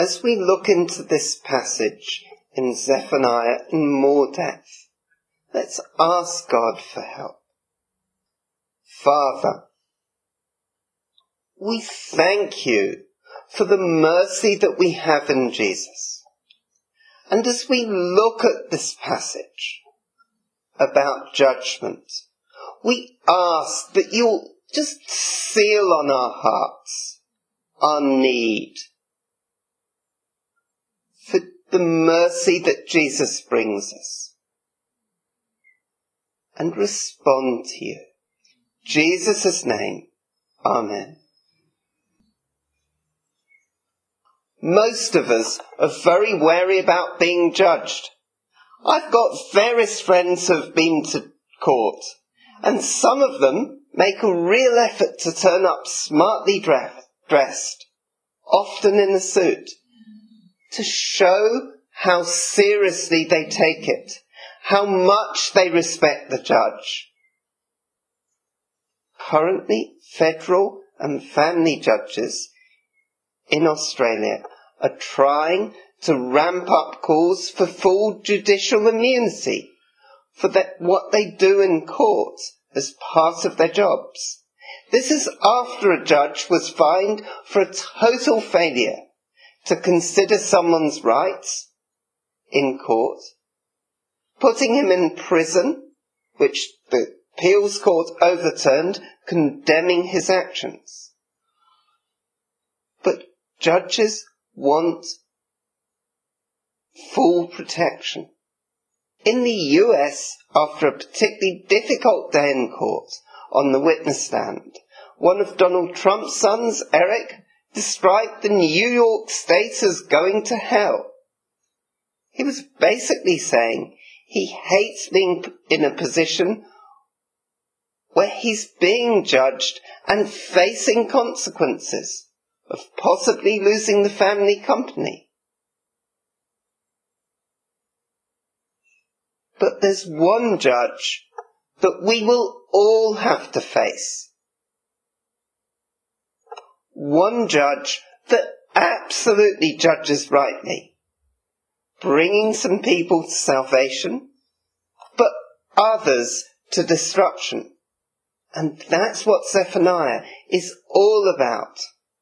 As we look into this passage in Zephaniah in more depth, let's ask God for help. Father, we thank you for the mercy that we have in Jesus. And as we look at this passage about judgment, we ask that you'll just seal on our hearts our need for the mercy that Jesus brings us, and respond to you. In Jesus' name, Amen. Most of us are very wary about being judged. I've got various friends who have been to court, and some of them make a real effort to turn up smartly dressed, often in a suit, to show how seriously they take it, how much they respect the judge. Currently, federal and family judges in Australia are trying to ramp up calls for full judicial immunity for what they do in court as part of their jobs. This is after a judge was fined for a total failure to consider someone's rights in court, putting him in prison, which the appeals court overturned, condemning his actions. But judges want full protection. In the US, after a particularly difficult day in court on the witness stand, one of Donald Trump's sons, Eric, described the New York state as going to hell. He was basically saying he hates being in a position where he's being judged and facing consequences of possibly losing the family company. But there's one judge that we will all have to face. One judge that absolutely judges rightly, bringing some people to salvation, but others to destruction. And that's what Zephaniah is all about.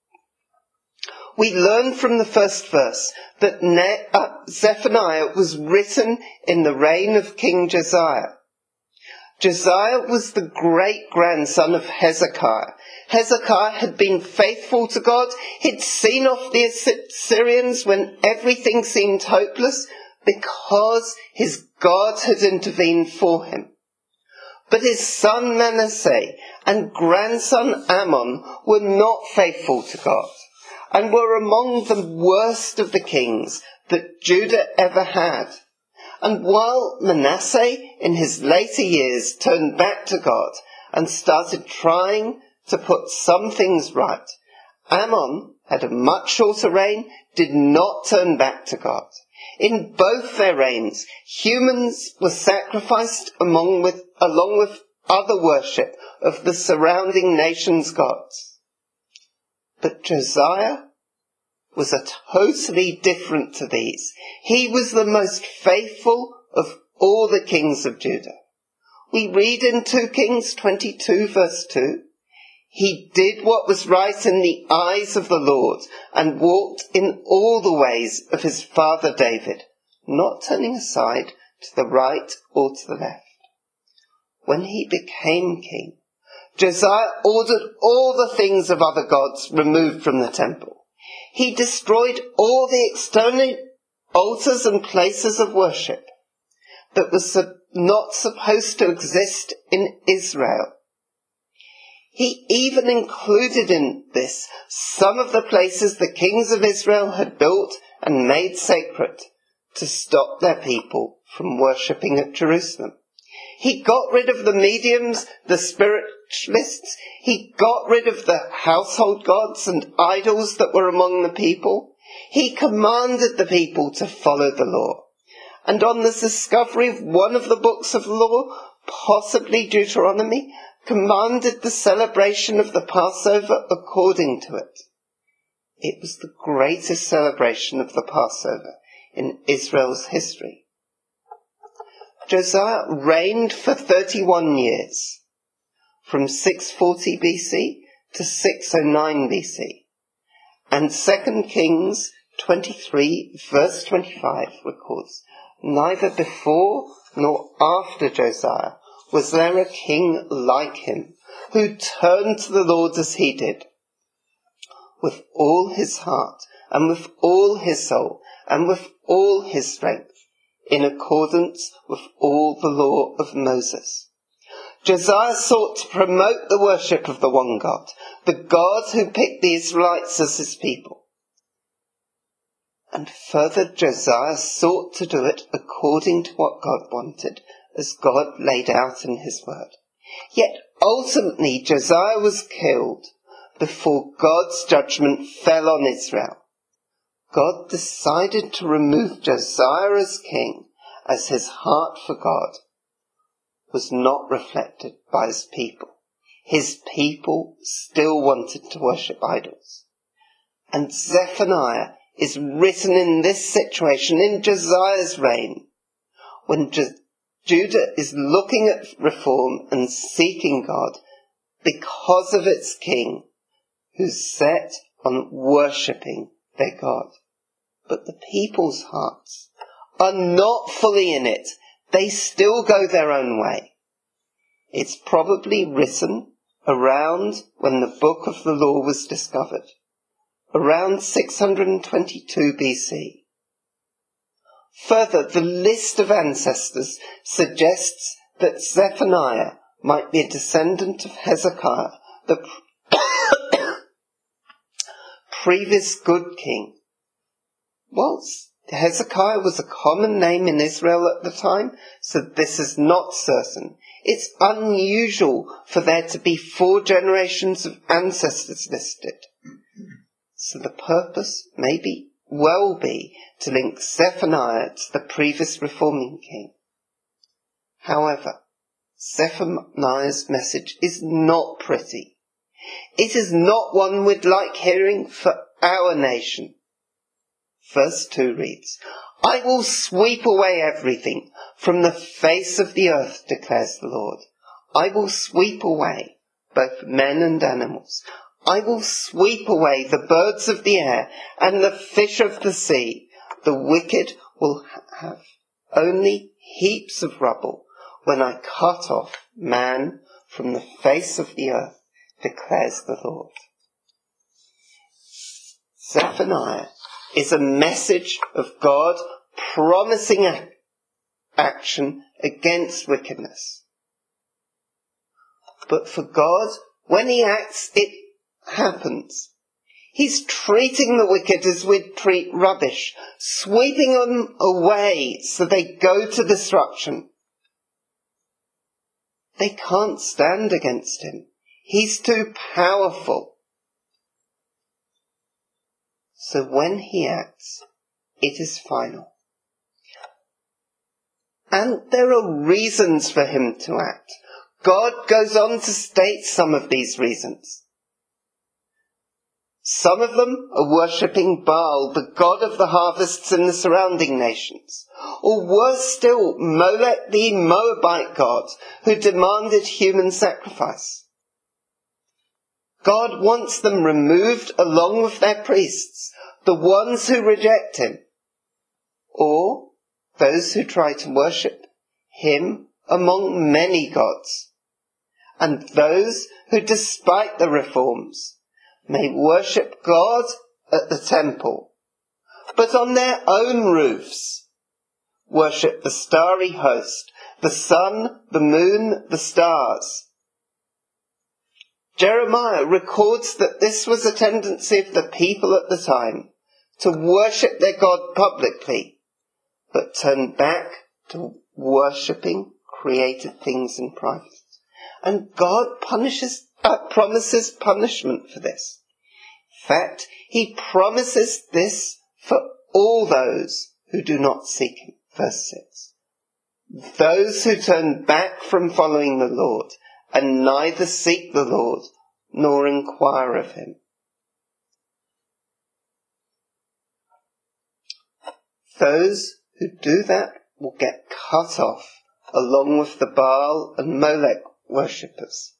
We learn from the first verse that Zephaniah was written in the reign of King Josiah. Josiah was the great-grandson of Hezekiah. Hezekiah had been faithful to God. He'd seen off the Assyrians when everything seemed hopeless because his God had intervened for him. But his son Manasseh and grandson Ammon were not faithful to God, and were among the worst of the kings that Judah ever had. And while Manasseh, in his later years, turned back to God and started trying to put some things right, Ammon had a much shorter reign, did not turn back to God. In both their reigns, humans were sacrificed along with other worship of the surrounding nations' gods. But Josiah was totally different to these. He was the most faithful of all the kings of Judah. We read in 2 Kings 22 verse 2, he did what was right in the eyes of the Lord and walked in all the ways of his father David, not turning aside to the right or to the left. When he became king, Josiah ordered all the things of other gods removed from the temple. He destroyed all the external altars and places of worship that was not supposed to exist in Israel. He even included in this some of the places the kings of Israel had built and made sacred to stop their people from worshipping at Jerusalem. He got rid of the mediums, the spiritualists. He got rid of the household gods and idols that were among the people. He commanded the people to follow the law. And on the discovery of one of the books of the law, possibly Deuteronomy, commanded the celebration of the Passover according to it. It was the greatest celebration of the Passover in Israel's history. Josiah reigned for 31 years, from 640 BC to 609 BC. And 2 Kings 23 verse 25 records, neither before nor after Josiah was there a king like him, who turned to the Lord as he did, with all his heart, and with all his soul, and with all his strength, in accordance with all the law of Moses. Josiah sought to promote the worship of the one God, the God who picked the Israelites as his people. And further, Josiah sought to do it according to what God wanted, as God laid out in his word. Yet ultimately Josiah was killed before God's judgment fell on Israel. God decided to remove Josiah as king, as his heart for God was not reflected by his people. His people still wanted to worship idols. And Zephaniah is written in this situation in Josiah's reign, when Judah is looking at reform and seeking God because of its king, who's set on worshipping their God. But the people's hearts are not fully in it. They still go their own way. It's probably written around when the book of the law was discovered, around 622 BC. Further, the list of ancestors suggests that Zephaniah might be a descendant of Hezekiah, the previous good king. Whilst Hezekiah was a common name in Israel at the time, so this is not certain. It's unusual for there to be 4 generations of ancestors listed. So the purpose may well be to link Zephaniah to the previous reforming king. However, Zephaniah's message is not pretty. It is not one we'd like hearing for our nation. Verse 2 reads, I will sweep away everything from the face of the earth, declares the Lord. I will sweep away both men and animals. I will sweep away the birds of the air and the fish of the sea. The wicked will have only heaps of rubble when I cut off man from the face of the earth, declares the Lord. Zephaniah is a message of God promising action against wickedness. But for God, when he acts, it happens. He's treating the wicked as we'd treat rubbish, sweeping them away so they go to destruction. They can't stand against him. He's too powerful. So when he acts, it is final. And there are reasons for him to act. God goes on to state some of these reasons. Some of them are worshipping Baal, the god of the harvests in the surrounding nations. Or worse still, Molech, the Moabite god, who demanded human sacrifice. God wants them removed along with their priests, the ones who reject him, or those who try to worship him among many gods, and those who, despite the reforms, may worship God at the temple, but on their own roofs worship the starry host, the sun, the moon, the stars. Jeremiah records that this was a tendency of the people at the time, to worship their God publicly, but turn back to worshipping created things in private. And God promises punishment for this. In fact, he promises this for all those who do not seek him. Verse 6. Those who turn back from following the Lord, and neither seek the Lord, nor inquire of him. those who do that will get cut off along with the Baal and Molech worshippers.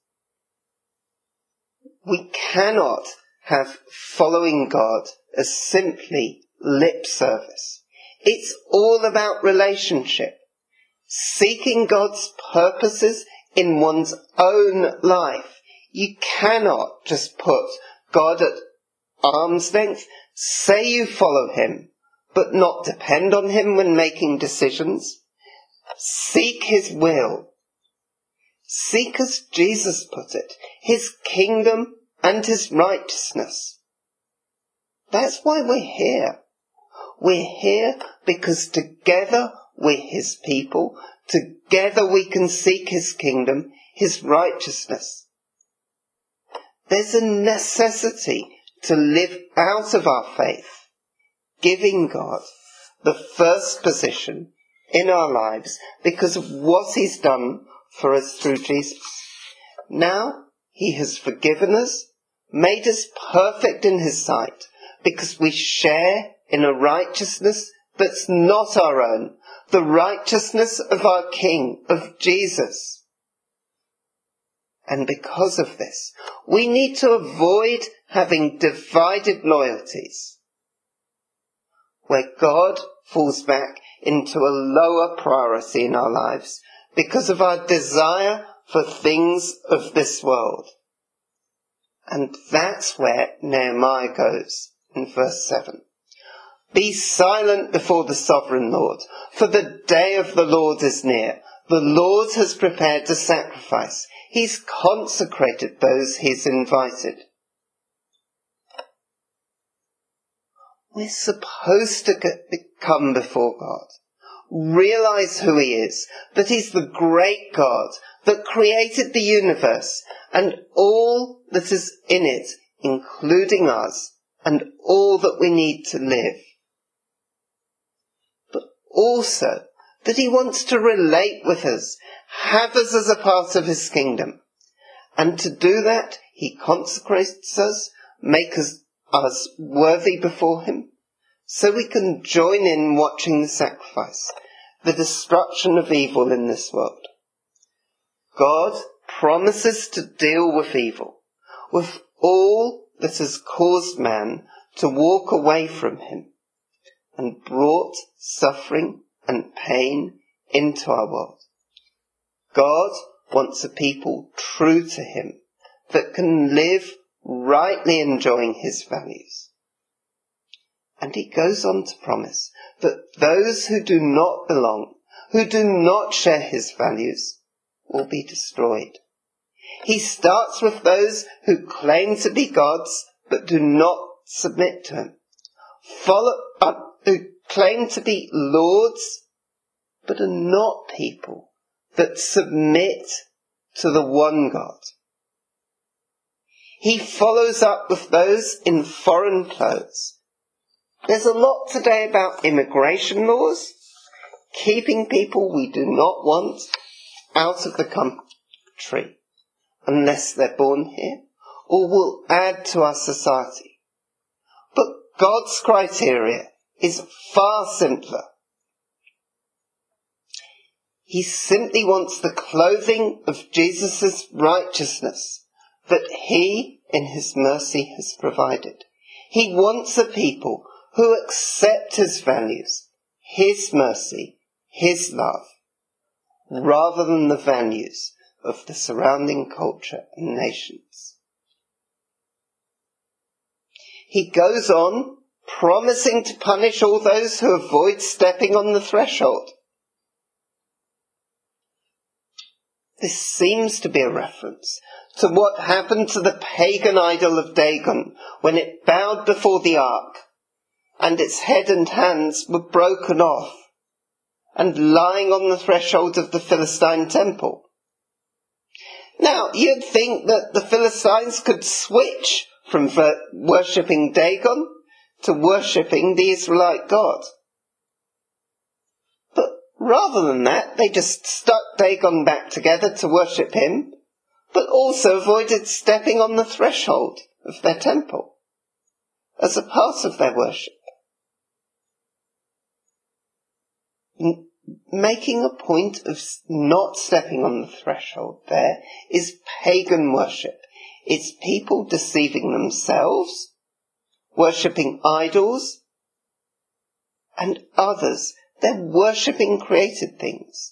We cannot have following God as simply lip service. It's all about relationship, seeking God's purposes in one's own life. You cannot just put God at arm's length, say you follow him, but not depend on him when making decisions. Seek his will. Seek, as Jesus put it, his kingdom and his righteousness. That's why we're here. We're here because together we're his people. Together we can seek his kingdom, his righteousness. There's a necessity to live out of our faith, giving God the first position in our lives because of what he's done for us through Jesus. Now he has forgiven us, made us perfect in his sight, because we share in a righteousness that's not our own, the righteousness of our King, of Jesus. And because of this, we need to avoid having divided loyalties, where God falls back into a lower priority in our lives because of our desire for things of this world. And that's where Nehemiah goes in verse 7. Be silent before the sovereign Lord, for the day of the Lord is near. The Lord has prepared the sacrifice. He's consecrated those he's invited. We're supposed to come before God, realize who he is, that he's the great God that created the universe and all that is in it, including us, and all that we need to live. But also that he wants to relate with us, have us as a part of his kingdom. And to do that, he consecrates us, makes us worthy before him, so we can join in watching the sacrifice, the destruction of evil in this world. God promises to deal with evil, with all that has caused man to walk away from him and brought suffering and pain into our world. God wants a people true to him that can live rightly enjoying his values. And he goes on to promise that those who do not belong, who do not share his values, will be destroyed. He starts with those who claim to be gods but do not submit to him, who claim to be lords but are not people that submit to the one God. He follows up with those in foreign clothes. There's a lot today about immigration laws, keeping people we do not want out of the country unless they're born here or will add to our society. But God's criteria is far simpler. He simply wants the clothing of Jesus' righteousness that he, in his mercy, has provided. He wants a people who accept his values, his mercy, his love, rather than the values of the surrounding culture and nations. He goes on, promising to punish all those who avoid stepping on the threshold. This seems to be a reference to what happened to the pagan idol of Dagon when it bowed before the ark and its head and hands were broken off and lying on the threshold of the Philistine temple. Now, you'd think that the Philistines could switch from worshipping Dagon to worshipping the Israelite God. But rather than that, they just stuck Dagon back together to worship him, but also avoided stepping on the threshold of their temple as a part of their worship. making a point of not stepping on the threshold there is pagan worship. It's people deceiving themselves, worshipping idols, and others. They're worshipping created things.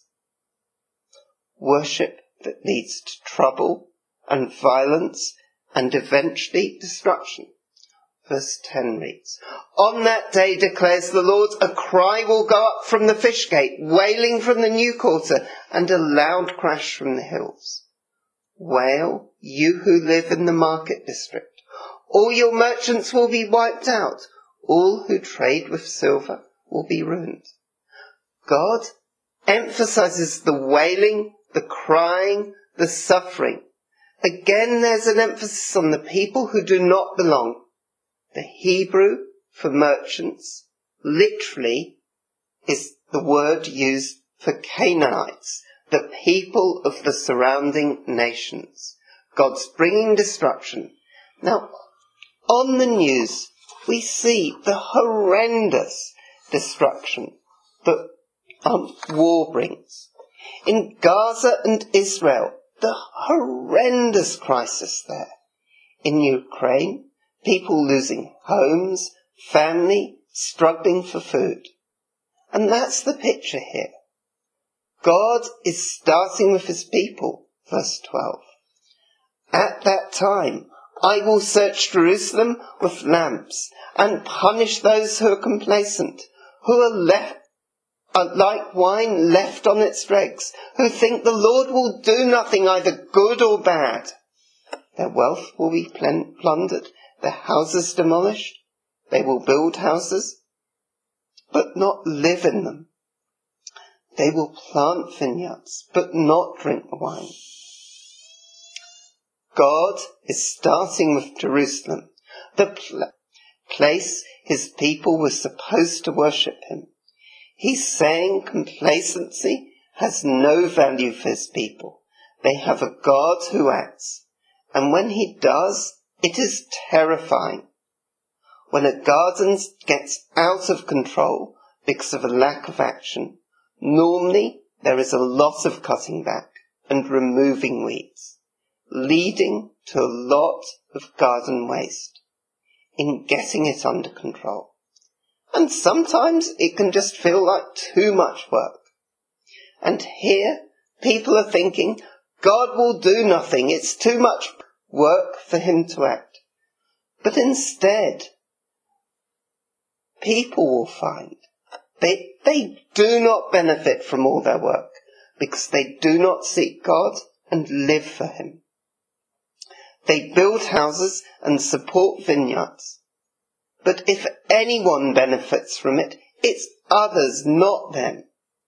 Worship that leads to trouble and violence and eventually destruction. Verse 10 reads, "On that day, declares the Lord, a cry will go up from the fish gate, wailing from the new quarter, and a loud crash from the hills. Wail, you who live in the market district. All your merchants will be wiped out. All who trade with silver will be ruined." God emphasizes the wailing, the crying, the suffering. Again, there's an emphasis on the people who do not belong. The Hebrew for merchants literally is the word used for Canaanites, the people of the surrounding nations. God's bringing destruction. Now, on the news, we see the horrendous destruction that war brings. In Gaza and Israel, the horrendous crisis there. In Ukraine, people losing homes, family, struggling for food. And that's the picture here. God is starting with his people, verse 12. "At that time, I will search Jerusalem with lamps and punish those who are complacent, who are like wine left on its dregs, who think the Lord will do nothing, either good or bad. Their wealth will be plundered, their houses demolished. They will build houses, but not live in them. They will plant vineyards, but not drink the wine." God is starting with Jerusalem, the place his people were supposed to worship him. He's saying complacency has no value for his people. They have a God who acts, and when he does, it is terrifying. When a garden gets out of control because of a lack of action, normally there is a lot of cutting back and removing weeds, leading to a lot of garden waste in getting it under control. And sometimes it can just feel like too much work. And here, people are thinking, God will do nothing. It's too much work for him to act. But instead, people will find they do not benefit from all their work because they do not seek God and live for him. They build houses and support vineyards. But if anyone benefits from it, it's others, not them.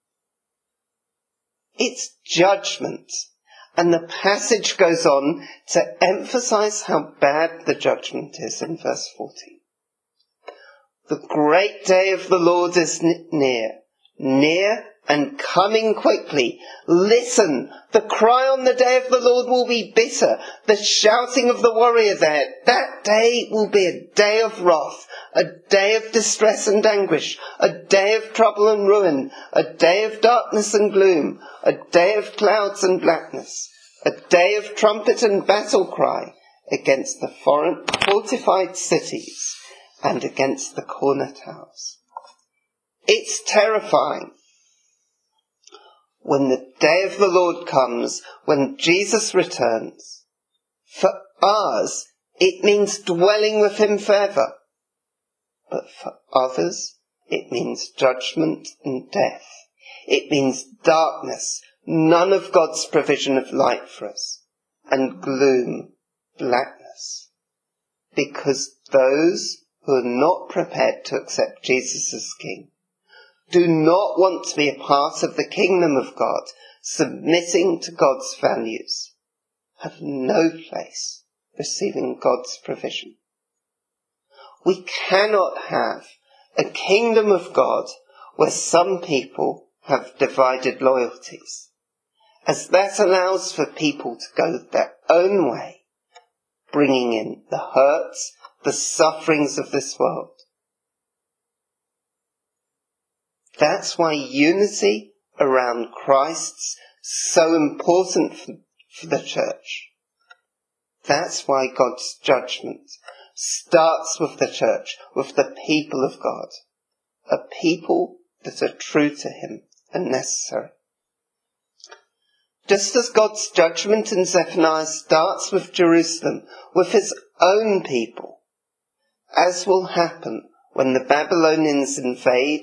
It's judgment. And the passage goes on to emphasize how bad the judgment is in verse 14. "The great day of the Lord is near and coming quickly. Listen, the cry on the day of the Lord will be bitter, the shouting of the warrior there. That day will be a day of wrath, a day of distress and anguish, a day of trouble and ruin, a day of darkness and gloom, a day of clouds and blackness, a day of trumpet and battle cry against the fortified cities and against the corner towers." It's terrifying. When the day of the Lord comes, when Jesus returns, for us, it means dwelling with him forever. But for others, it means judgment and death. It means darkness, none of God's provision of light for us, and gloom, blackness. Because those who are not prepared to accept Jesus as King, do not want to be a part of the kingdom of God, submitting to God's values, have no place receiving God's provision. We cannot have a kingdom of God where some people have divided loyalties, as that allows for people to go their own way, bringing in the hurts, the sufferings of this world. That's why unity around Christ's so important for the church. That's why God's judgment starts with the church, with the people of God, a people that are true to him and necessary. Just as God's judgment in Zephaniah starts with Jerusalem, with his own people, as will happen when the Babylonians invade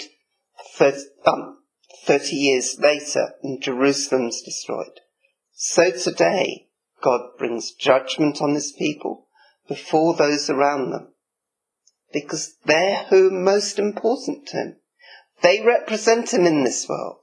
30 years later and Jerusalem's destroyed, so today God brings judgment on his people before those around them, because they're who are most important to him. They represent him in this world.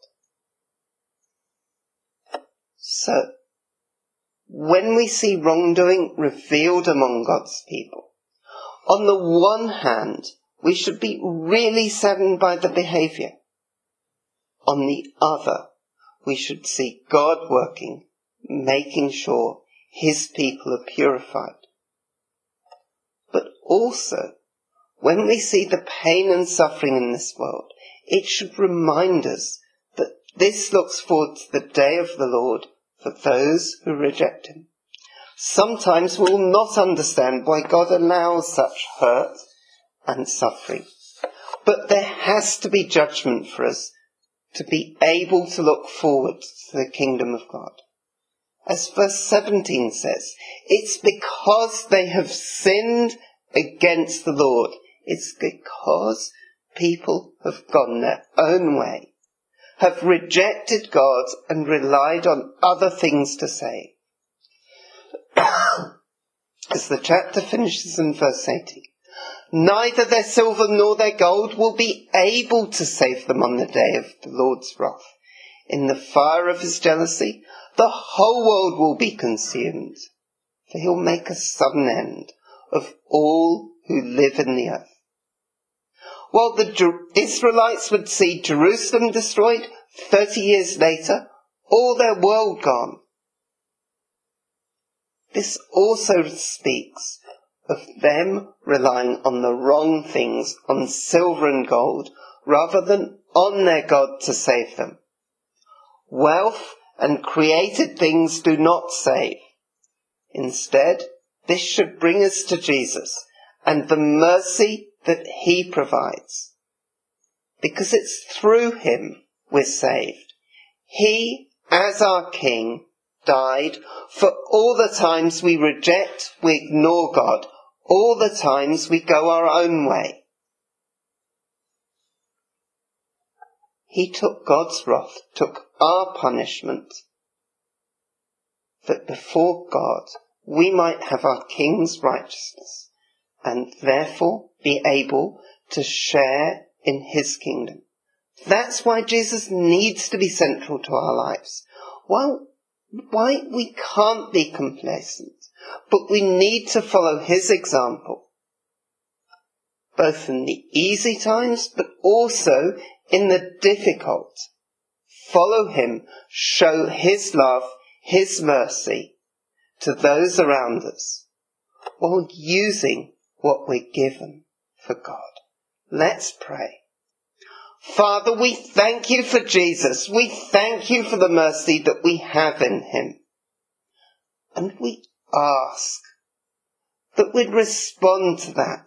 So, when we see wrongdoing revealed among God's people, on the one hand, we should be really saddened by the behaviour. On the other, we should see God working, making sure his people are purified. But also, when we see the pain and suffering in this world, it should remind us that this looks forward to the day of the Lord for those who reject him. Sometimes we'll not understand why God allows such hurt and suffering. But there has to be judgment for us to be able to look forward to the kingdom of God. As verse 17 says, it's because they have sinned against the Lord. It's because people have gone their own way, have rejected God and relied on other things to save. As the chapter finishes in verse 18, neither their silver nor their gold will be able to save them on the day of the Lord's wrath. In the fire of his jealousy, the whole world will be consumed, for he'll make a sudden end of all who live in the earth. While the Israelites would see Jerusalem destroyed 30 years later, all their world gone. This also speaks of them relying on the wrong things, on silver and gold, rather than on their God to save them. Wealth and created things do not save. Instead, this should bring us to Jesus and the mercy that he provides. Because it's through him we're saved. He, as our King, died for all the times we reject, we ignore God, all the times we go our own way. He took God's wrath, took our punishment, that before God we might have our King's righteousness and therefore be able to share in his kingdom. That's why Jesus needs to be central to our lives. Why we can't be complacent, but we need to follow his example, both in the easy times, but also in the difficult. Follow him, show his love, his mercy to those around us, while using what we're given for God. Let's pray. Father, we thank you for Jesus. We thank you for the mercy that we have in him. And we ask that we'd respond to that.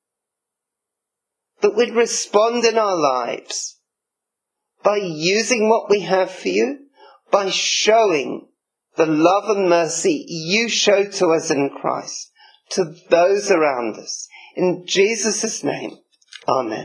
That we'd respond in our lives by using what we have for you, by showing the love and mercy you show to us in Christ, to those around us. In Jesus' name, amen.